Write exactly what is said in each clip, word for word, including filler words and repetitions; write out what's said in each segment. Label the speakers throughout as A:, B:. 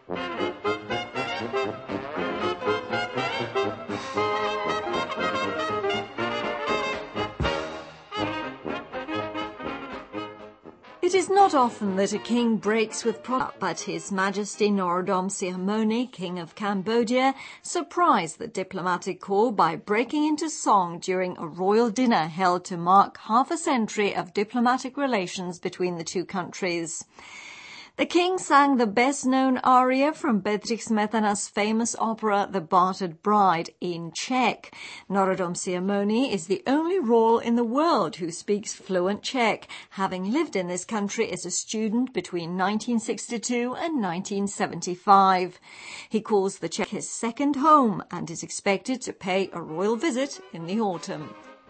A: It is not often that a king breaks with pride, but His Majesty Norodom Sihamoni, King of Cambodia, surprised the diplomatic corps by breaking into song during a royal dinner held to mark half a century of diplomatic relations between the two countries. The king sang the best-known aria from Bedřich Smetana's famous opera The Battered Bride in Czech. Norodom Sihamoni is the only royal in the world who speaks fluent Czech, having lived in this country as a student between nineteen sixty-two and nineteen seventy-five. He calls the Czech his second home and is expected to pay a royal visit in the autumn.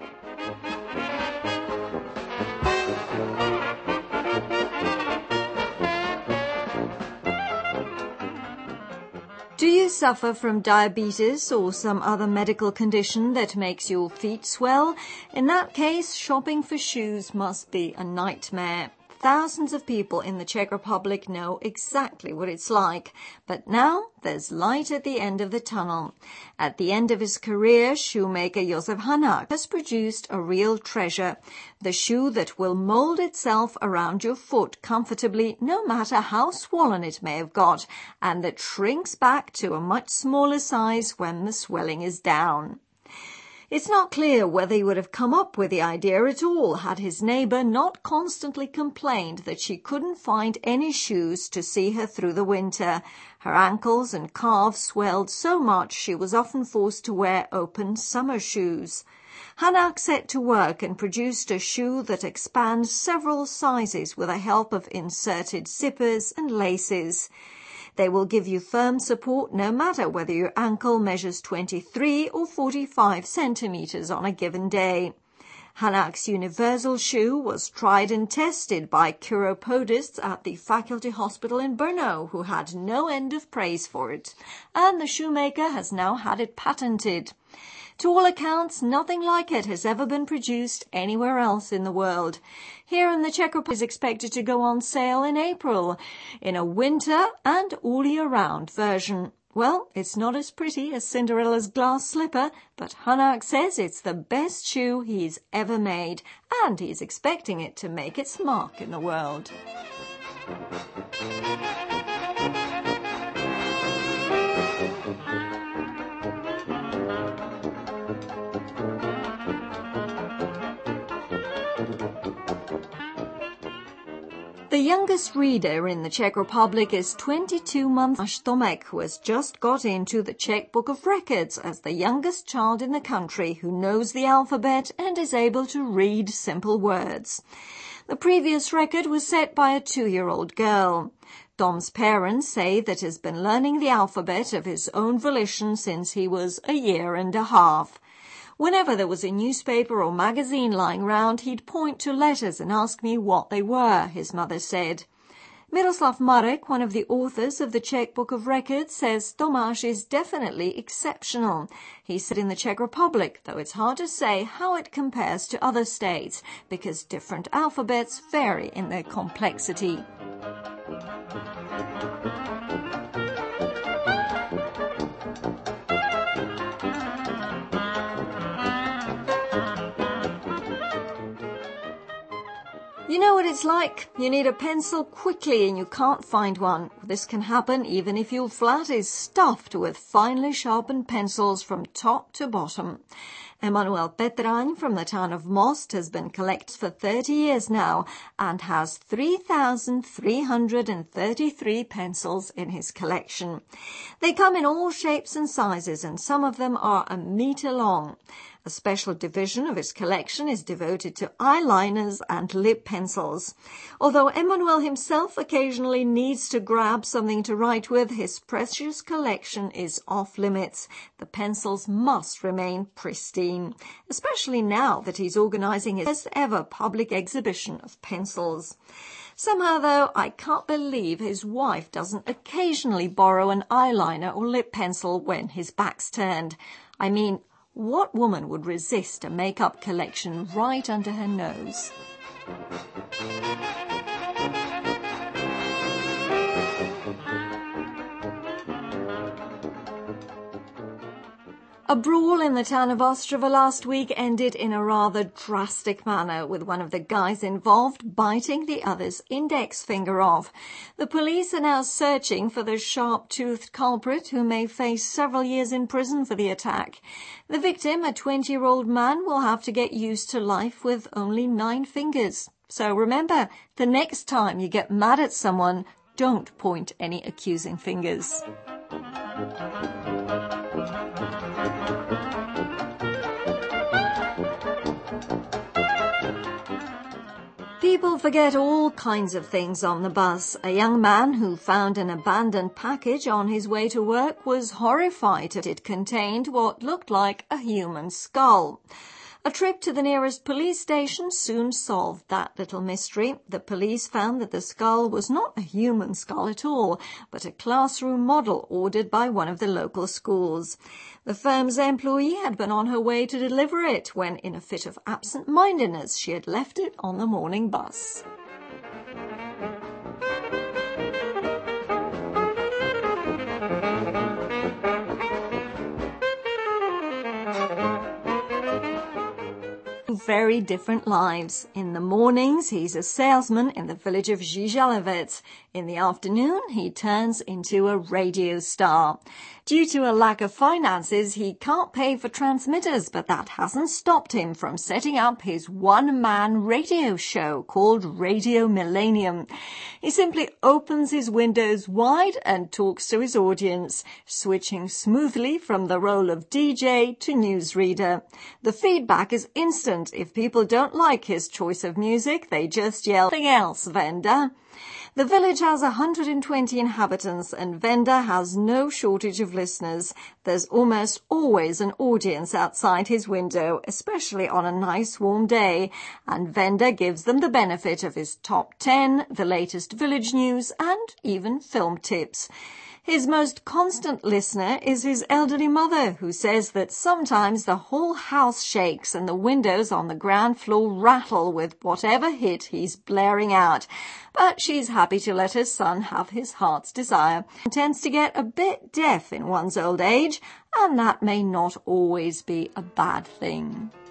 A: Do you suffer from diabetes or some other medical condition that makes your feet swell? In that case, shopping for shoes must be a nightmare. Thousands of people in the Czech Republic know exactly what it's like. But now there's light at the end of the tunnel. At the end of his career, shoemaker Josef Hanák has produced a real treasure, the shoe that will mold itself around your foot comfortably no matter how swollen it may have got, and that shrinks back to a much smaller size when the swelling is down. It's not clear whether he would have come up with the idea at all had his neighbour not constantly complained that she couldn't find any shoes to see her through the winter. Her ankles and calves swelled so much she was often forced to wear open summer shoes. Hanák set to work and produced a shoe that expands several sizes with the help of inserted zippers and laces. They will give you firm support no matter whether your ankle measures twenty-three or forty-five centimeters on a given day. Hanák's universal shoe was tried and tested by chiropodists at the faculty hospital in Brno, who had no end of praise for it, and the shoemaker has now had it patented. To all accounts, nothing like it has ever been produced anywhere else in the world. Here in the Czech Republic, it is expected to go on sale in April, in a winter and all year round version. Well, it's not as pretty as Cinderella's glass slipper, but Hanák says it's the best shoe he's ever made, and he's expecting it to make its mark in the world. The youngest reader in the Czech Republic is twenty-two-month Tomek, who has just got into the Czech Book of Records as the youngest child in the country who knows the alphabet and is able to read simple words. The previous record was set by a two-year-old girl. Tom's parents say that he has been learning the alphabet of his own volition since he was a year and a half. Whenever there was a newspaper or magazine lying round, he'd point to letters and ask me what they were, his mother said. Miroslav Marek, one of the authors of the Czech Book of Records, says Tomáš is definitely exceptional. He said in the Czech Republic, though it's hard to say how it compares to other states, because different alphabets vary in their complexity. You know what it's like? You need a pencil quickly and you can't find one. This can happen even if your flat is stuffed with finely sharpened pencils from top to bottom. Emanuel Petraň from the town of Most has been collecting for thirty years now and has three thousand three hundred thirty-three pencils in his collection. They come in all shapes and sizes, and some of them are a metre long. A special division of his collection is devoted to eyeliners and lip pencils. Although Emanuel himself occasionally needs to grab something to write with, his precious collection is off limits. The pencils must remain pristine, especially now that he's organising his first ever public exhibition of pencils. Somehow, though, I can't believe his wife doesn't occasionally borrow an eyeliner or lip pencil when his back's turned. I mean, what woman would resist a makeup collection right under her nose? A brawl in the town of Ostrava last week ended in a rather drastic manner, with one of the guys involved biting the other's index finger off. The police are now searching for the sharp-toothed culprit, who may face several years in prison for the attack. The victim, a twenty-year-old man, will have to get used to life with only nine fingers. So remember, the next time you get mad at someone, don't point any accusing fingers. People forget all kinds of things on the bus. A young man who found an abandoned package on his way to work was horrified that it contained what looked like a human skull. A trip to the nearest police station soon solved that little mystery. The police found that the skull was not a human skull at all, but a classroom model ordered by one of the local schools. The firm's employee had been on her way to deliver it when, in a fit of absent-mindedness, she had left it on the morning bus. Very different lives. In the mornings, he's a salesman in the village of Žižalovec. In the afternoon, he turns into a radio star. Due to a lack of finances, he can't pay for transmitters, but that hasn't stopped him from setting up his one-man radio show called Radio Millennium. He simply opens his windows wide and talks to his audience, switching smoothly from the role of D J to newsreader. The feedback is instant. If people don't like his choice of music, they just yell, "Something else, Venda." The village has one hundred twenty inhabitants, and Venda has no shortage of listeners. There's almost always an audience outside his window, especially on a nice warm day, and Venda gives them the benefit of his top ten, the latest village news, and even film tips. His most constant listener is his elderly mother, who says that sometimes the whole house shakes and the windows on the ground floor rattle with whatever hit he's blaring out. But she's happy to let her son have his heart's desire. He tends to get a bit deaf in one's old age, and that may not always be a bad thing.